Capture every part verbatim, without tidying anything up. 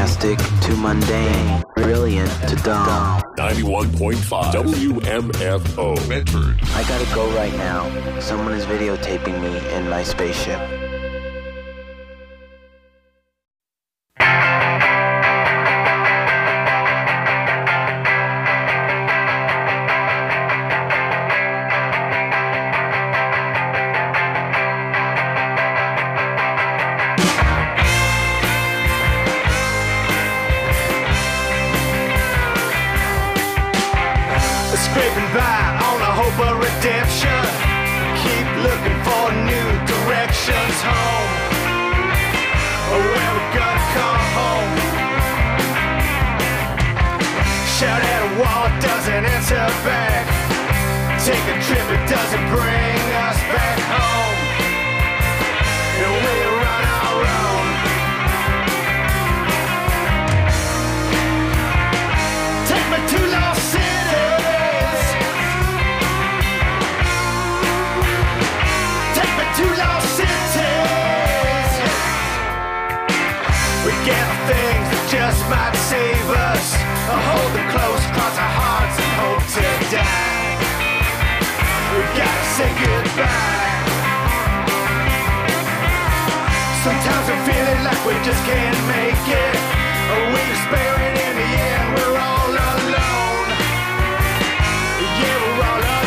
fantastic to mundane, brilliant to dumb. ninety-one point five W M F O Medford. I gotta go right now. Someone is videotaping me in my spaceship. Scraping by on a hope of redemption. Keep looking for new directions home. Or where we're gonna come home. Shout at a wall, it doesn't answer back. Take a trip, it doesn't bring us back home. And we run our own. Take me to Lost City. Two lost cities. We get things that just might save us. Hold them close, cross our hearts and hope to die. We gotta say goodbye. Sometimes we're feeling like we just can't make it. We despair and in the end we're all alone. Yeah, we're all alone.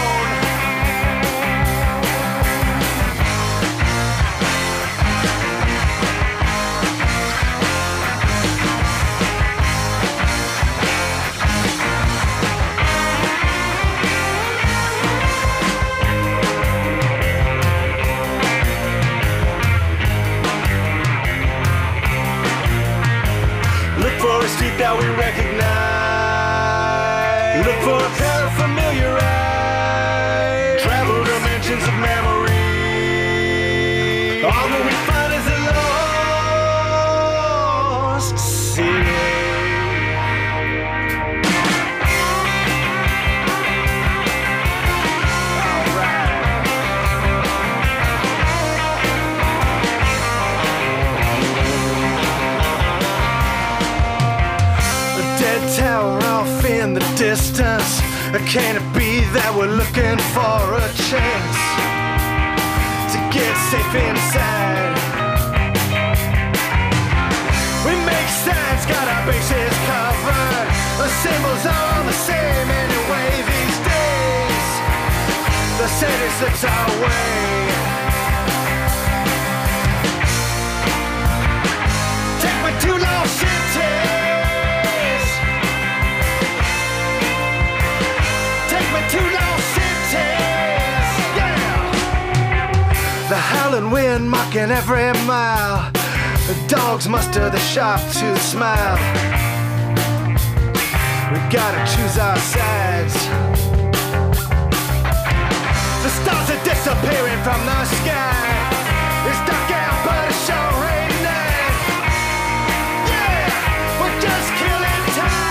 For a street that we recognize. Look for a pair of familiar eyes. Travel dimensions of memory. All that we find is a lost city. Tower off in the distance. Can it be that we're looking for a chance to get safe inside? We make signs, got our bases covered. The symbols are all the same anyway these days. The city slips our way. Take me to Lost City. Two lost cities, yeah. The howling wind mocking every mile. The dogs muster the sharp to smile. We gotta choose our sides. The stars are disappearing from the sky. It's dark out but it's sure rain night. Yeah, we're just killing time.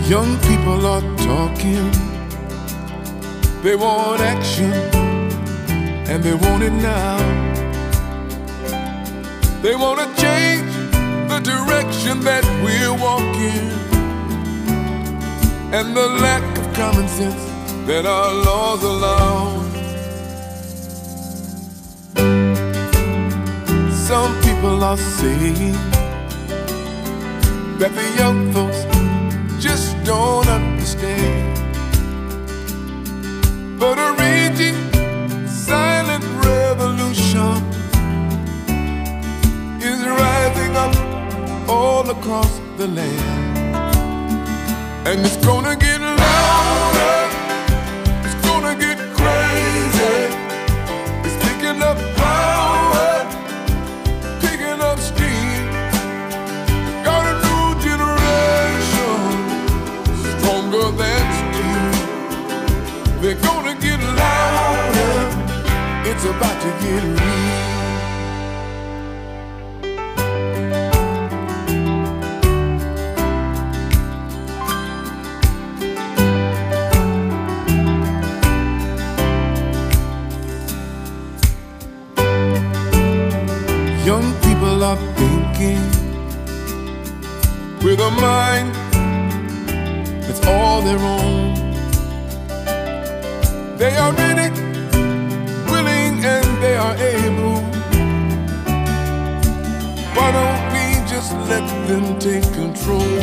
Young people are talking, they want action, and they want it now. They want to change the direction that we're walking, and the lack of common sense that our laws allow. Some people are saying that the young folks just don't understand, but a raging silent revolution is rising up all across the land, and it's gonna get louder, it's gonna get crazy, it's picking up power, picking up steam. Got a new generation, stronger than steel. They're gonna get louder, it's about to get real. Young people are thinking with a mind that's all their own. They are ready, willing, and they are able. Why don't we just let them take control?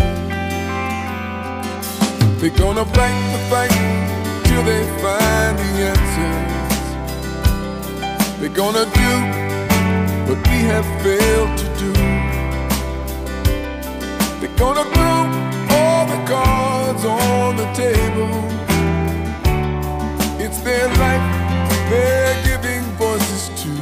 They're gonna fight the fight till they find the answers. They're gonna do what we have failed to do. They're gonna throw all the cards on the table. It's their life they're giving voices to,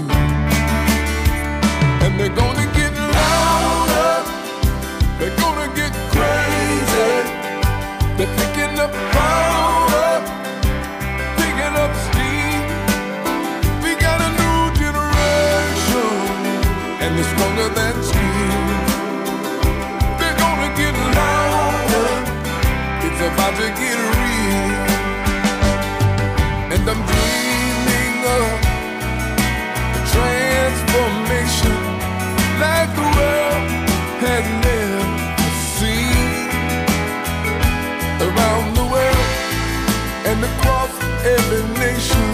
and they're gonna get louder, they're gonna get crazy. They're picking up power, picking up steam. We got a new generation, and it's stronger than steel. They're gonna get louder, it's about to get real. And I'm dreaming of a transformation like the world has never seen. Around the world and across every nation,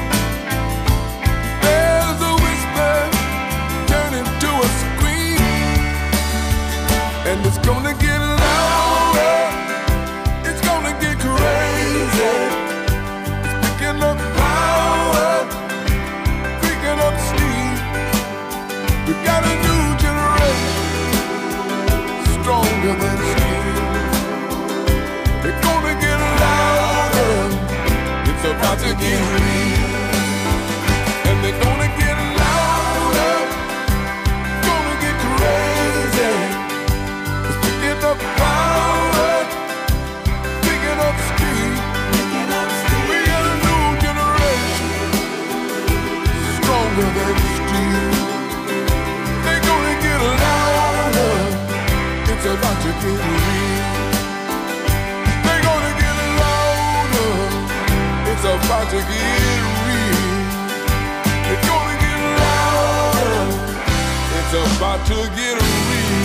there's a whisper turning to a scream, and it's gonna get louder, it's gonna get crazy. It's picking up power, picking up steam. We got a new generation, stronger than steel. They're gonna get louder, it's about to get real. And they're gonna get louder, gonna get crazy. It's picking up power, picking up steam. We got a new generation, stronger than steel. They're gonna get louder, it's about to get real. It's about to get real. It's gonna get louder. It's about to get real.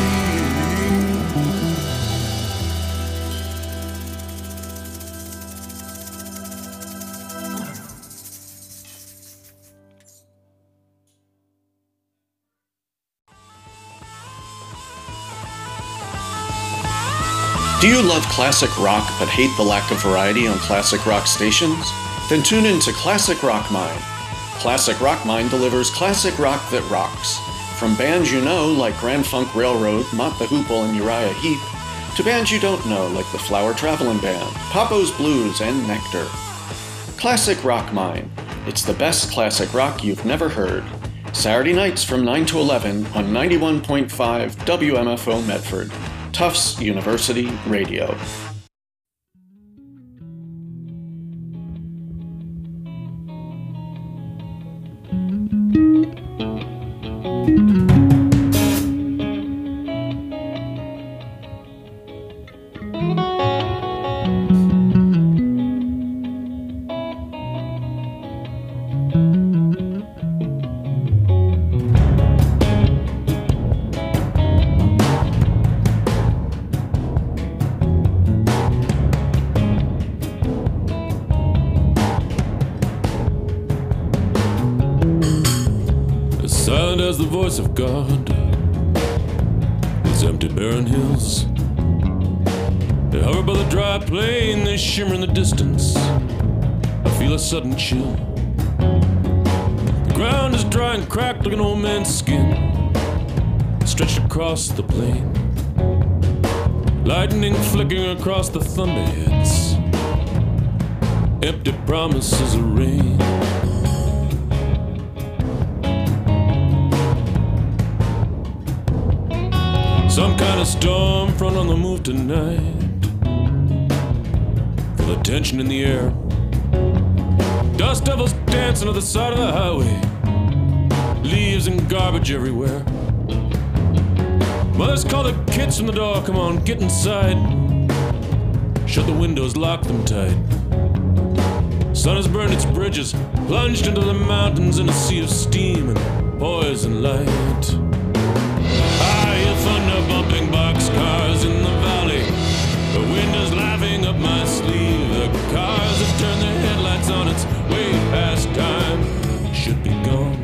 Do you love classic rock but hate the lack of variety on classic rock stations? Then tune in to Classic Rock Mind. Classic Rock Mind delivers classic rock that rocks. From bands you know like Grand Funk Railroad, Mott the Hoople, and Uriah Heep, to bands you don't know like the Flower Traveling Band, Papo's Blues, and Nectar. Classic Rock Mind. It's the best classic rock you've never heard. Saturday nights from nine to eleven on ninety-one point five W M F O Medford. Tufts University Radio. the voice of God. These empty barren hills, they hover by the dry plain, they shimmer in the distance. I feel a sudden chill. The ground is dry and cracked like an old man's skin, stretched across the plain. Lightning flickering across the thunderheads, empty promises of rain. Some kind of storm front on the move tonight. Feel the tension in the air. Dust devils dancing on the side of the highway. Leaves and garbage everywhere. Mothers call the kids from the door, come on, get inside. Shut the windows, lock them tight. Sun has burned its bridges, plunged into the mountains in a sea of steam and poison light. I hear thunder bumping boxcars in the valley. The wind is laughing up my sleeve. The cars have turned their headlights on, it's way past time. Should be gone.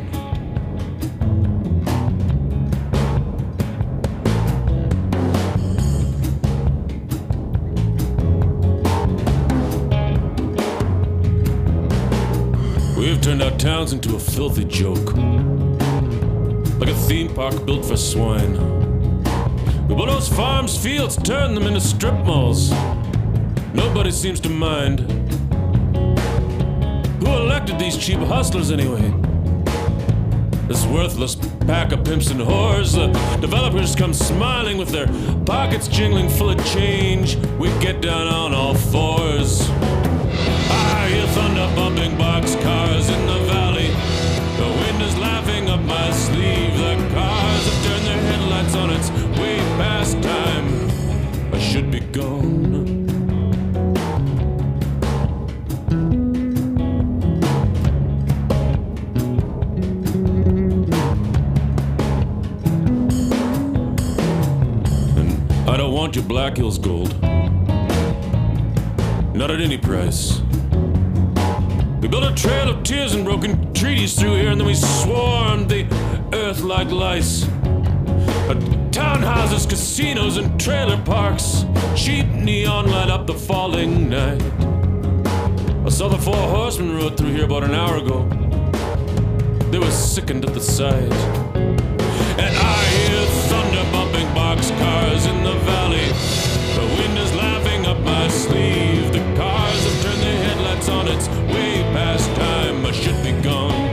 We've turned our towns into a filthy joke, like a theme park built for swine. We bulldoze farms, fields, turn them into strip malls. Nobody seems to mind. Who elected these cheap hustlers anyway? This worthless pack of pimps and whores. The developers come smiling with their pockets jingling full of change. We get down on all fours. I hear thunder bumping boxcars in the valley. The wind is laughing up my sleeve. The cars have turned their headlights on, it's way past time. I should be gone. And I don't want your Black Hills gold, not at any price. We built a trail of tears and broken treaties through here, and then we swarmed the earth like lice. But townhouses, casinos, and trailer parks, cheap neon light up the falling night. I saw the four horsemen rode through here about an hour ago. They were sickened at the sight. And I hear thunder bumping boxcars in the valley. The wind is laughing up my sleeve. The cars have turned their headlights on, it's way past time. I should be gone.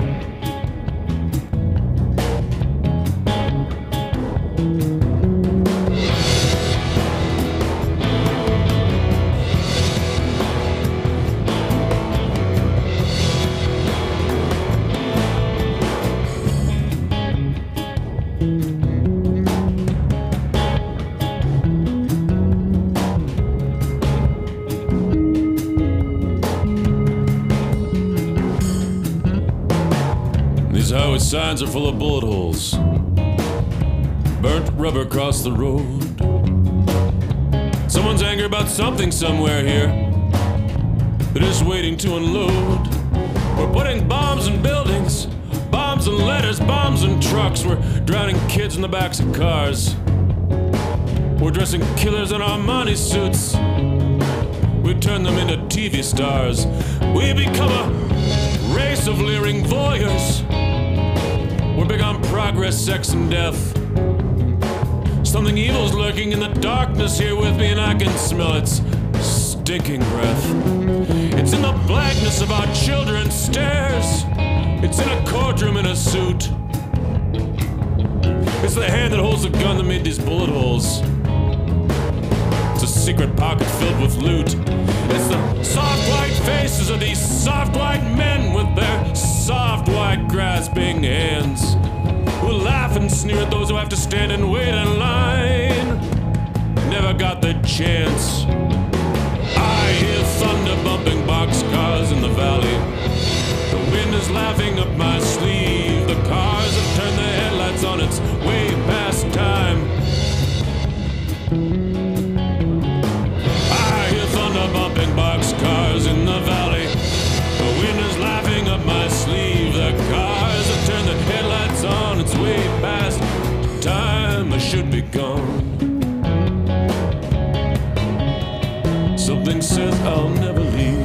Highway signs are full of bullet holes, burnt rubber across the road. Someone's angry about something somewhere here. They're just waiting to unload. We're putting bombs in buildings, bombs in letters, bombs in trucks. We're drowning kids in the backs of cars. We're dressing killers in Armani suits. We turn them into T V stars. We become a race of leering voyeurs. We're big on progress, sex, and death. Something evil's lurking in the darkness here with me, and I can smell its stinking breath. It's in the blackness of our children's stares. It's in a courtroom in a suit. It's the hand that holds the gun that made these bullet holes. It's a secret pocket filled with loot. It's the soft white faces of these soft white men with their soft white grasping hands, who laugh and sneer at those who have to stand and wait in line. Never got the chance. I hear thunder bumping boxcars in the valley. The wind is laughing up my sleeve. The cars have turned their headlights on, it's way past time. I hear thunder bumping boxcars in the valley. The wind is laughing up my sleeve. The cars have turned the headlights on, it's way building says I'll never leave.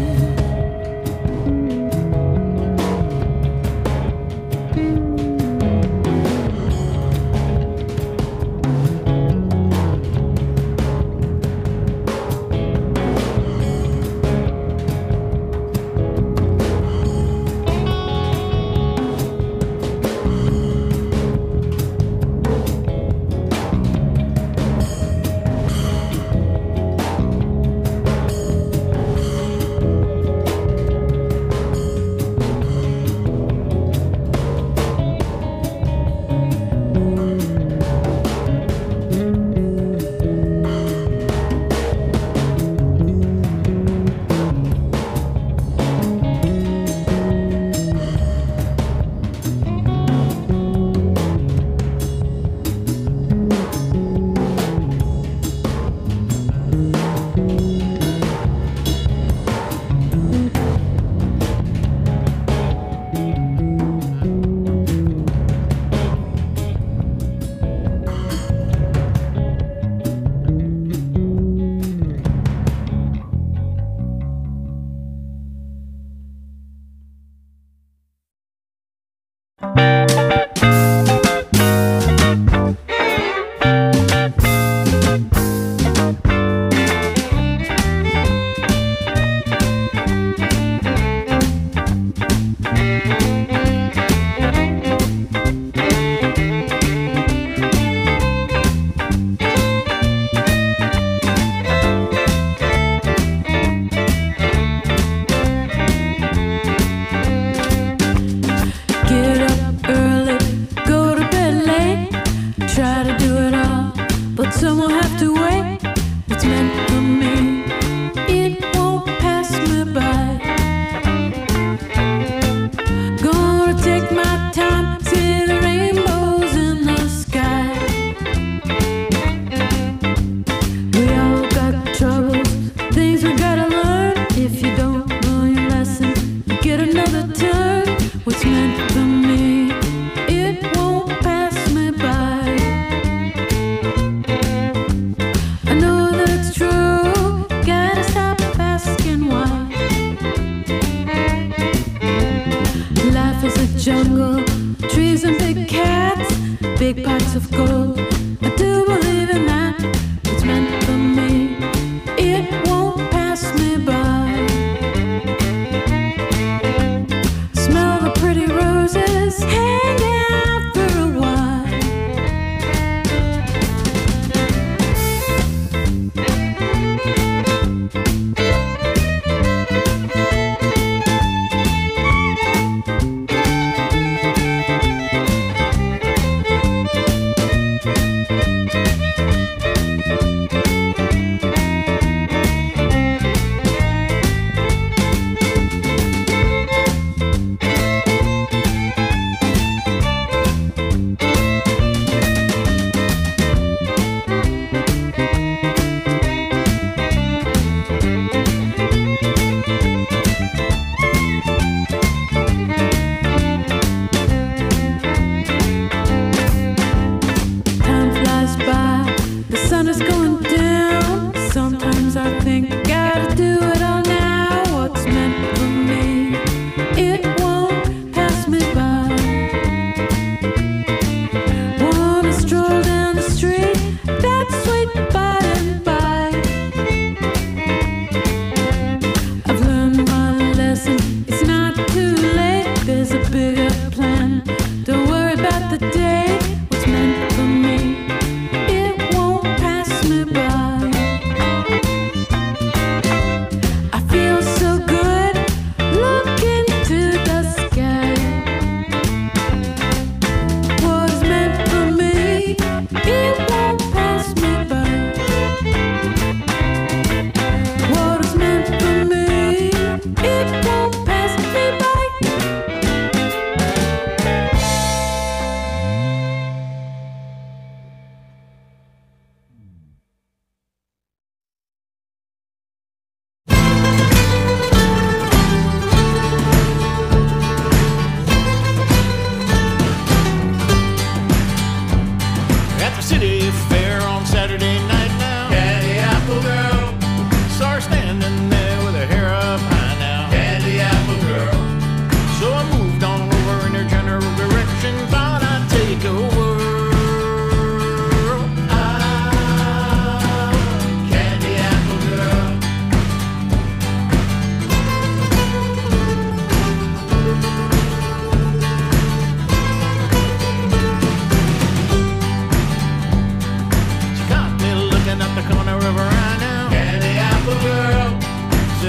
I know that's true.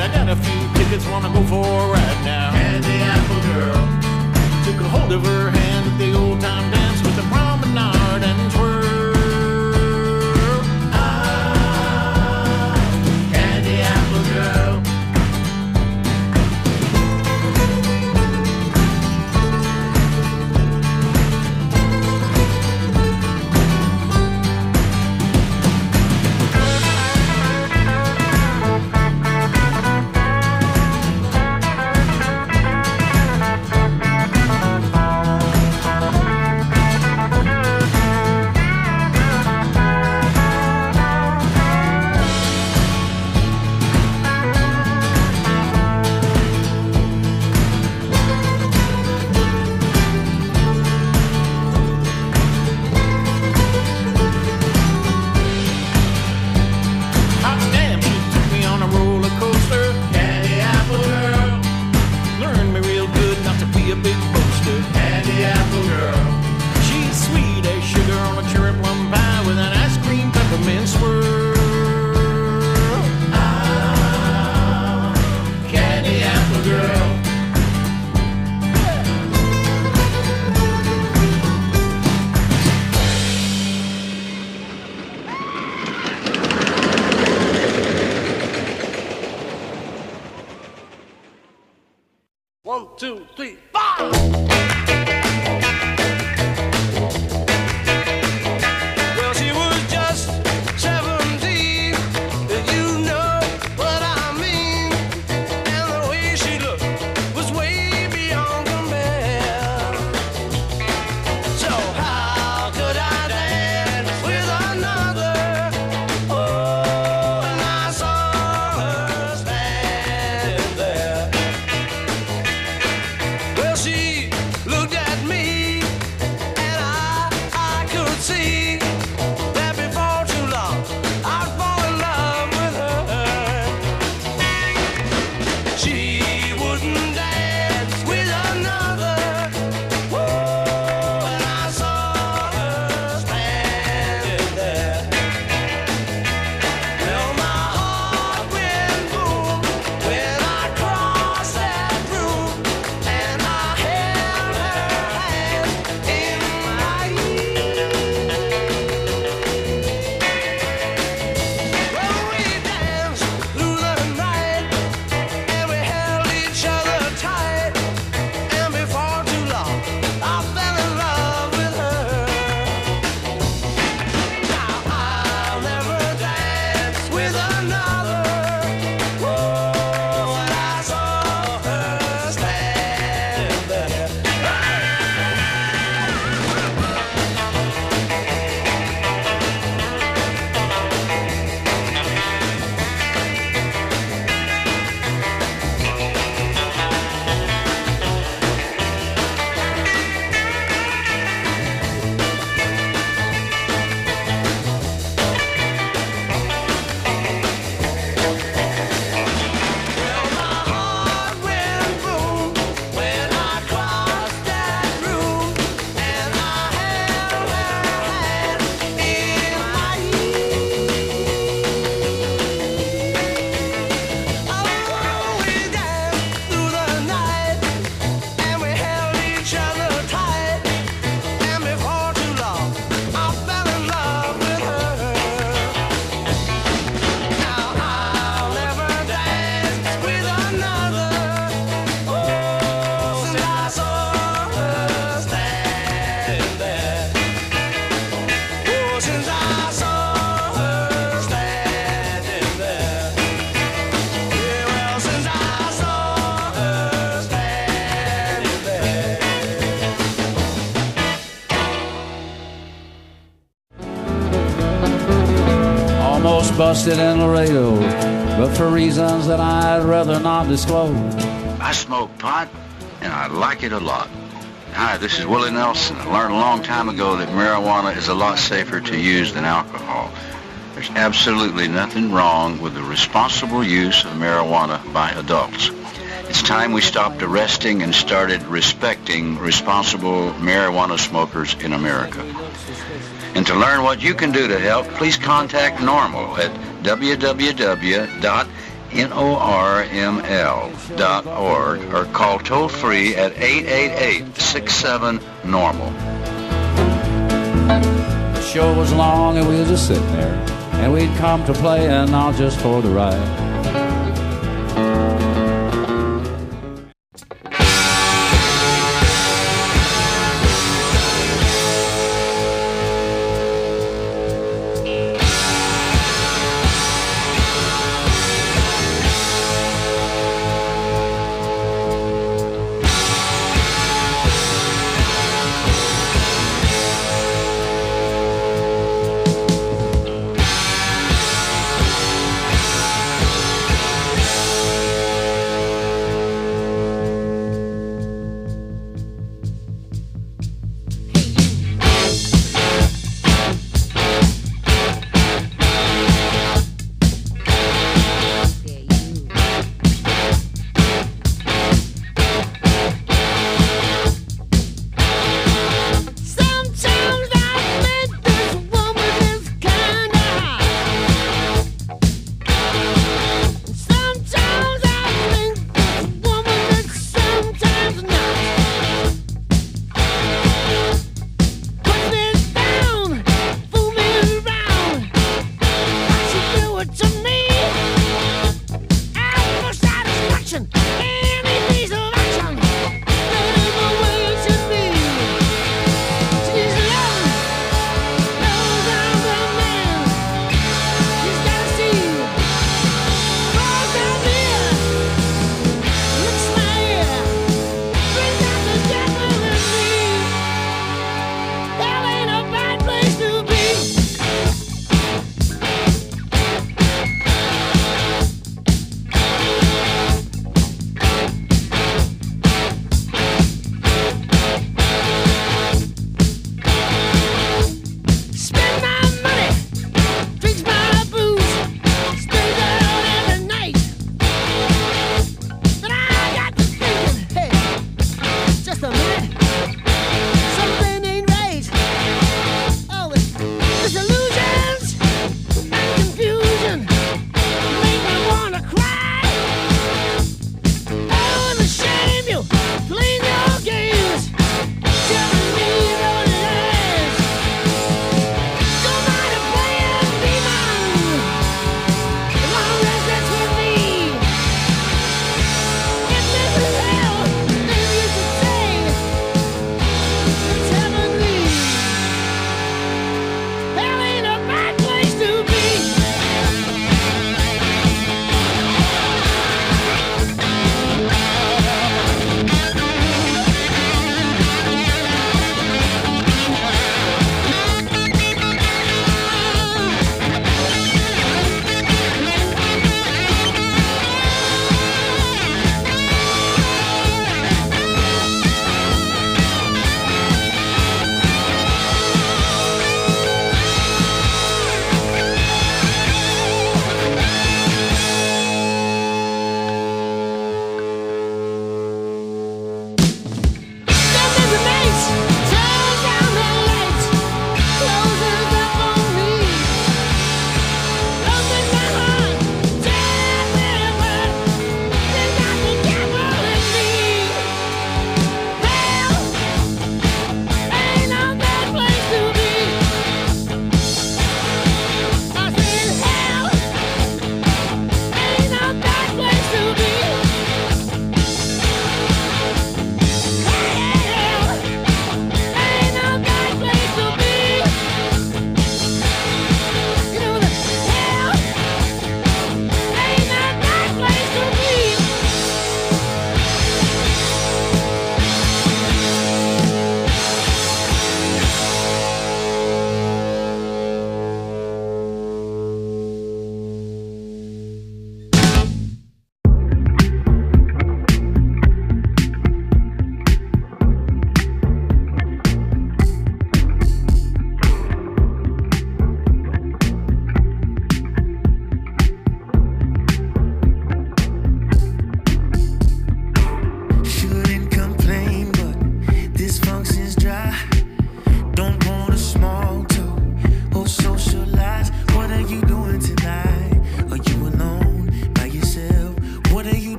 I got a few tickets, wanna go for a ride now. And the apple girl took a hold of her hand at the old time dance with the promenade and twirl. Ah, candy apple girl. One, two, three, five! Well, she was just seventeen, you know what I mean. And the way she looked was way beyond compare. So how could I dance with another? Oh, and I saw her standing there. Well, she looked at me, and I, I could see that before too long I'd fall in love with her. She wouldn't dance with another. Whoa, and I saw her standing there. Well, my heart went boom when I crossed that room, and I held her hand in mine. Well, we danced through the night, and we held each other tight, and before too long I fell in love with her. Now I'll never dance with another. Whoa, and I saw her standing there. Well, my heart went boom when I crossed that room, and I held her hand in mine. Oh, we danced through the night, and we held each other tight, and before too long I fell in love with her. Now I'll never dance with another. Oh, since I saw her standing there. Oh, since I saw her standing there. Yeah, well, since I saw her standing there. Almost busted in Laredo, but for reasons that I'd rather not disclose. I smoke pot, and I like it a lot. Hi, this is Willie Nelson. I learned a long time ago that marijuana is a lot safer to use than alcohol. There's absolutely nothing wrong with the responsible use of marijuana by adults. It's time we stopped arresting and started respecting responsible marijuana smokers in America. And to learn what you can do to help, please contact NORML at w w w dot N O R M L dot org, or call toll-free at eight eight eight, six seven, normal. The show was long and we was just sitting there, and we'd come to play and not just for the ride.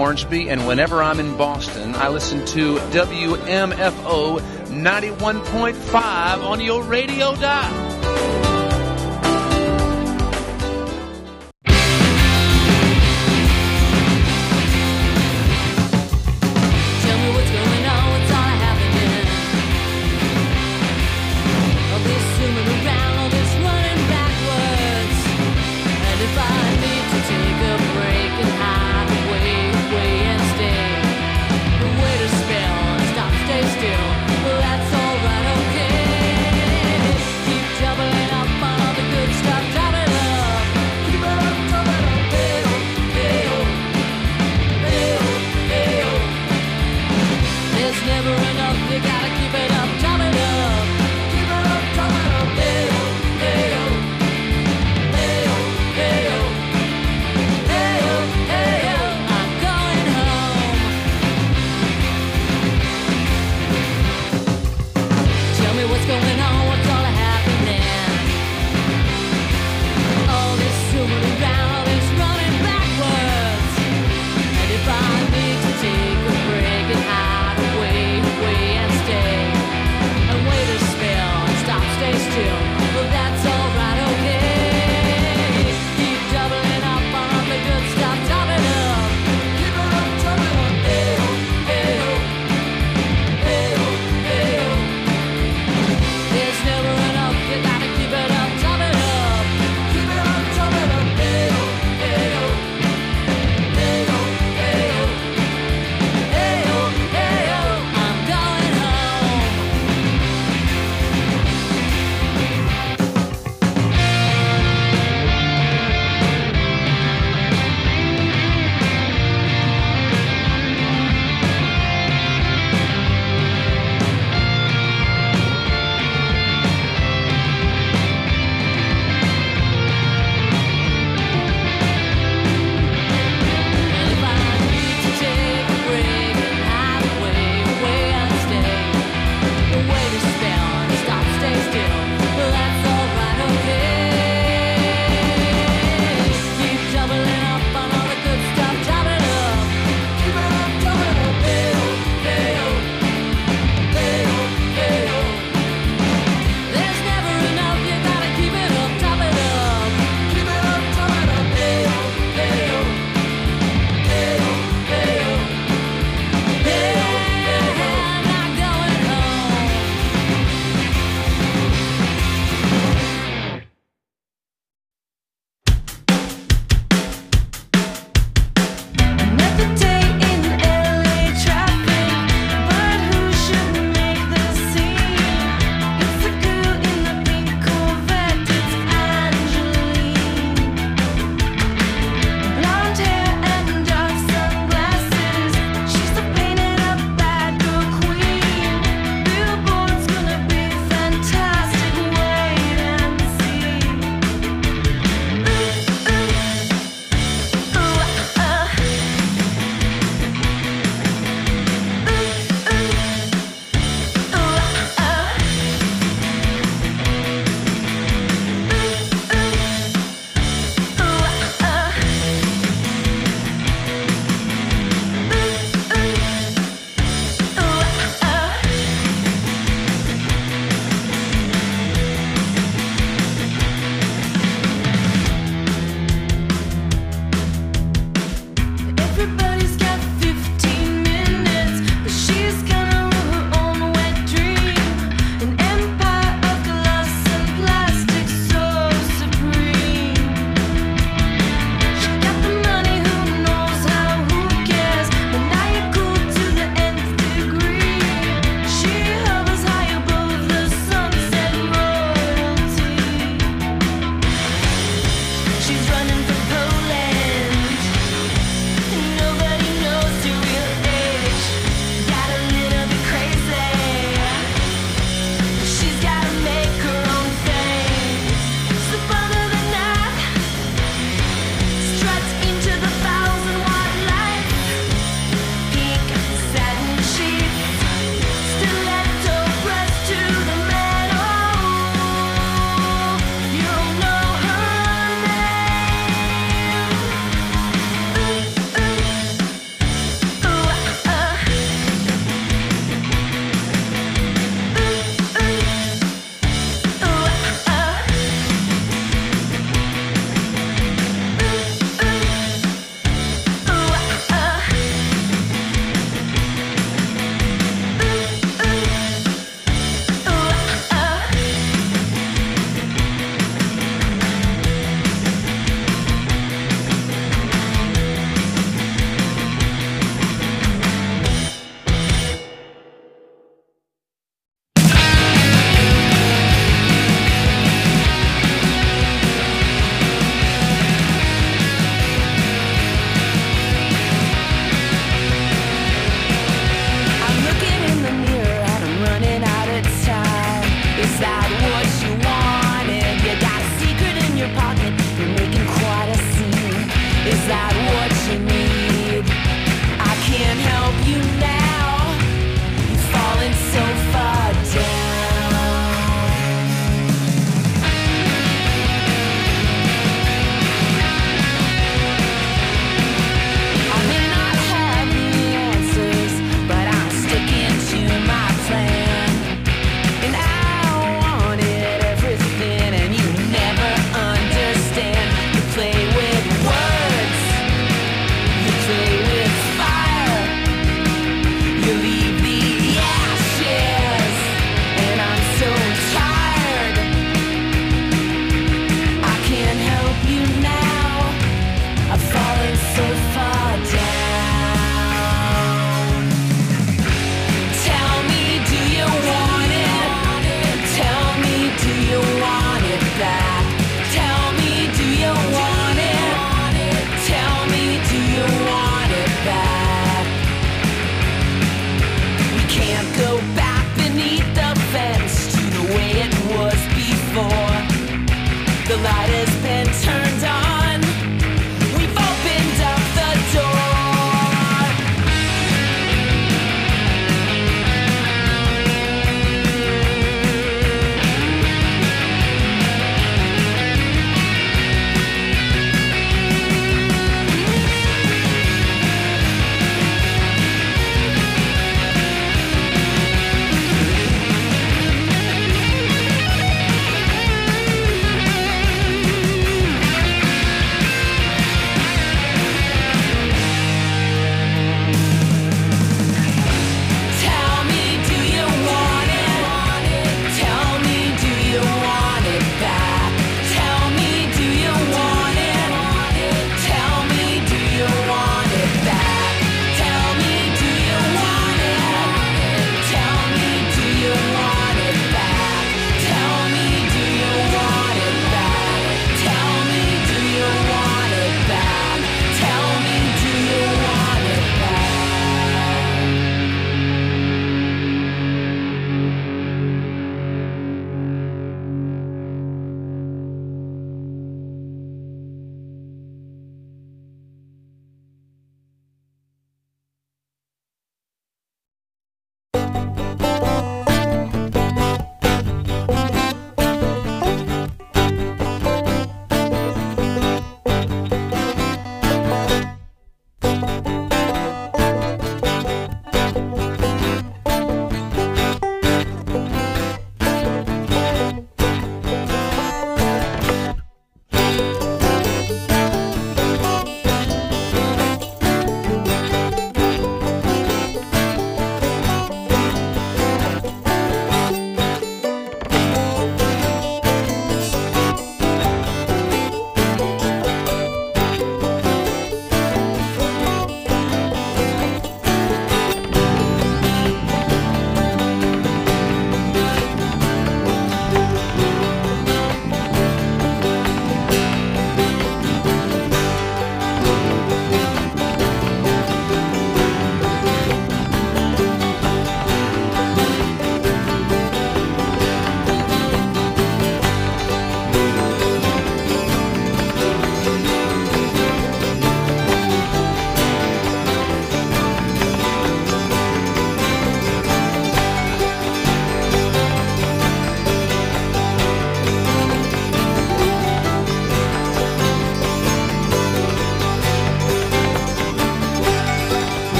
Hornsby, and whenever I'm in Boston, I listen to W M F O ninety-one point five on your radio dial. Take a break and hide away, away and stay.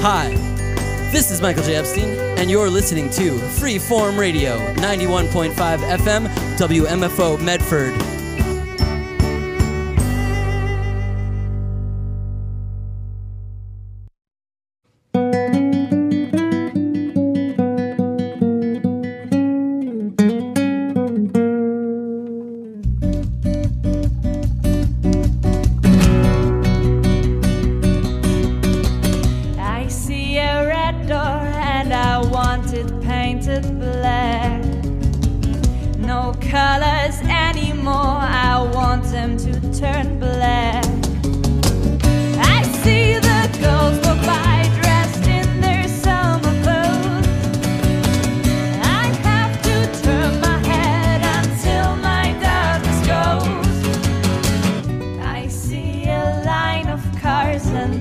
Hi, this is Michael J. Epstein, and you're listening to Freeform Radio, ninety-one point five F M, W M F O Medford. Colors anymore, I want them to turn black.